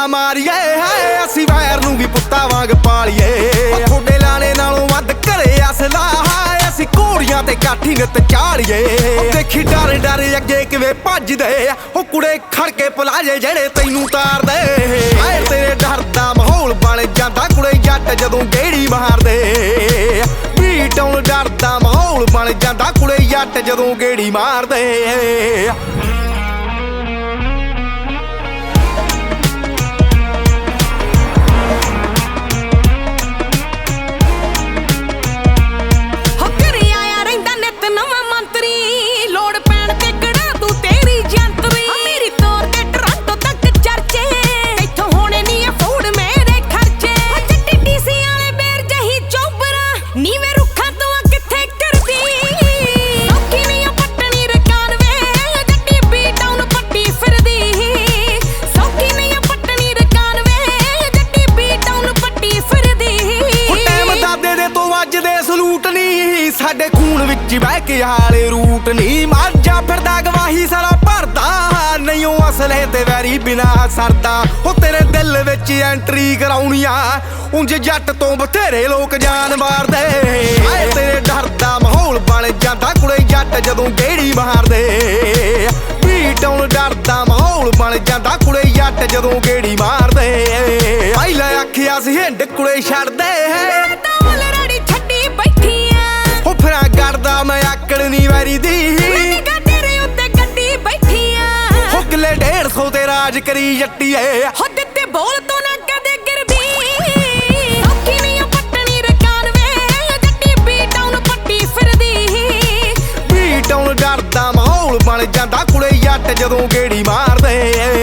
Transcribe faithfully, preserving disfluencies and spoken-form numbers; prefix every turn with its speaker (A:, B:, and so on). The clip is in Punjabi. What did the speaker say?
A: ਮਾਰੀਏ ਹੈ ਅਸੀਂ ਵੈਰ ਨੂੰ ਵੀ ਪੁੱਤਾਂ ਵਾਂਗ ਪਾਲੀਏ ਥੋੜੇ ਲਾਣੇ ਨਾਲੋਂ ਵੱਧ ਘਰੇ ਅਸਲਾ ਹੈ ਅਸੀਂ ਘੋੜੀਆਂ ਤੇ ਕਾਠੀ ਨਿੱਤ ਚਾੜੀਏ ਦੇਖੀ ਡਰ ਡਰ ਅੱਗੇ ਕਿਵੇਂ ਭੱਜਦੇ ਉਹ ਕੁੜੇ ਖੜ ਕੇ ਪਲਾਜੇ ਜਿਹੜੇ ਤੈਨੂੰ ਤਾਰਦੇ ਹਾਏ ਤੇਰੇ ਡਰ ਦਾ ਮਾਹੌਲ ਬਣ ਜਾਂਦਾ ਕੁੜੇ ਜੱਟ ਜਦੋਂ ਗੇੜੀ ਮਾਰਦੇ ਬੀਟਾਂ ਡਰ ਦਾ ਮਾਹੌਲ ਬਣ ਜਾਂਦਾ ਕੁੜੇ ਜੱਟ ਜਦੋਂ ਗੇੜੀ ਮਾਰਦੇ ਸਾਡੇ ਖੂਨ ਵਿੱਚ ਬਹਿ ਕੇ ਹਾਲੇ ਰੂਟ ਨੀ ਮਾਝਾ ਫਿਰਦਾ ਗਵਾਹੀ ਸਾਰਾ ਭਰਦਾ ਨਹੀਂ ਉਹ ਅਸਲੇ ਤੇ ਵੈਰੀ ਬਿਨਾ ਸਰਦਾ ਉਹ ਤੇਰੇ ਦਿਲ ਵਿੱਚ ਐਂਟਰੀ ਕਰਾਉਣੀਆਂ ਉਂਝ ਜੱਟ ਤੋਂ ਬਥੇਰੇ ਲੋਕ ਜਾਨ ਮਾਰਦੇ ਹਾਏ ਤੇਰੇ ਡਰ ਦਾ ਮਾਹੌਲ ਬਣ ਜਾਂਦਾ ਕੁੜੇ ਜੱਟ ਜਦੋਂ ਗੇੜੀ ਮਾਰਦੇ ਬੀਟਾਂ ਡਰ ਦਾ ਮਾਹੌਲ ਬਣ ਜਾਂਦਾ ਕੁੜੇ ਜੱਟ ਜਦੋਂ ਗੇੜੀ ਮਾਰਦੇ ਪਹਿਲਾਂ ਆਖਿਆ ਸੀ ਹਿੰਡ ਕੁੜੇ ਛੱਡਦੇ ਕਰਦਾ ਮੈਂ ਆਕੜ ਨੀ ਵਾਰੀ ਦੀ ਤੇਰੇ ਉੱਤੇ ਗੱਡੀ ਬੈਠੀ ਆ ਹੁਕਲੇ ਡੇਢ ਸੌ ਤੇ ਰਾਜ ਕਰੀ ਜੱਟੀਏ ਹੋ ਦਿੱਤੇ ਬੋਲ ਤੋਂ ਨਾ ਕਦੇ ਗਿਰਦੀ ਸੌਖੀ ਨਹੀਂ ਪੱਟਣੀ ਰਕਾਨ ਵੇ ਜੱਟੀ ਬੀਟਾਂ ਨੂੰ ਪੱਟੀ ਫਿਰਦੀ ਬੀਟਾਂ ਡਰਦਾ ਮਾਹੌਲ ਬਣ ਜਾਂਦਾ ਕੁੜੇ ਜੱਟ ਜਦੋਂ ਗੇੜੀ ਮਾਰਦੇ